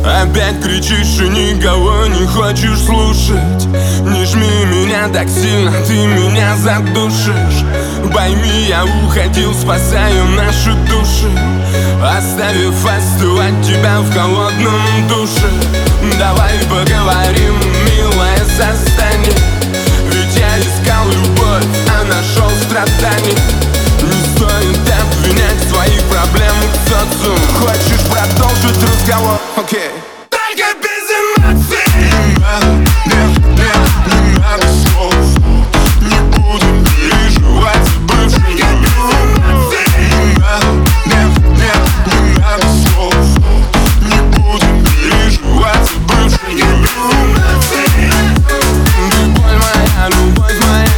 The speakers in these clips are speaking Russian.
Опять кричишь и никого не хочешь слушать. Не жми меня так сильно, ты меня задушишь. Пойми, я уходил, спасаю наши души, оставив остывать тебя в холодном душе. Давай поговорим, милая, застань. Ведь я искал любовь, а нашел страдания. Не стоит обвинять свои проблемы в социум. Хочешь продолжить разговор? Окей. Только без эмоций. Не надо, нет, не надо слов. Не будем переживать за бывшую любовь. Не надо, нет, не надо слов. Не будем переживать за бывшую любовь. Ты боль моя, любовь моя.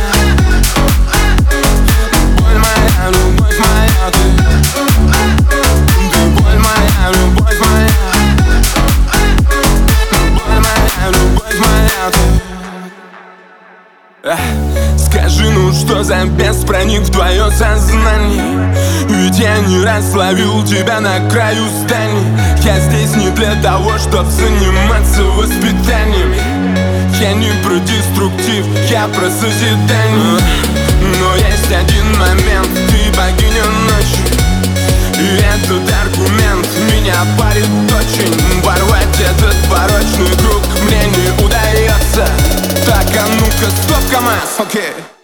Боль моя, любовь моя, ты боль моя, любовь моя. Боль моя, любовь моя, Скажи, ну что за бес проник в твое сознание? Ведь я не раз ловил тебя на краю здания. Я здесь не для того, чтоб заниматься воспитанием. Я не про деструктив, я про созидание. Но есть один момент, ты богиня ночи, и этот аргумент меня парит очень. Порвать этот порочный круг мне не удается. Так, а ну-ка, стоп, КамАЗ, окей.